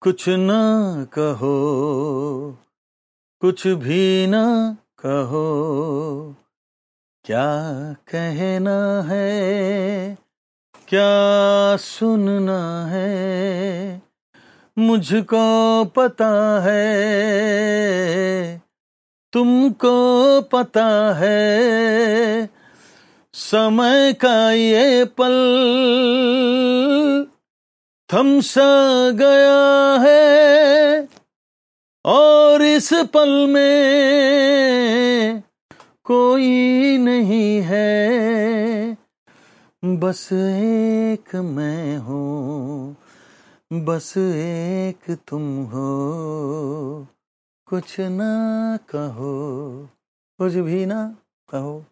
कुछ ना कहो, कुछ भी ना कहो, क्या कहना है, क्या सुनना है, मुझको पता है, तुमको पता है, समय का ये पल थम सा गया है और इस पल में कोई नहीं है, बस एक मैं हूँ, बस एक तुम हो, कुछ ना कहो, कुछ भी ना कहो।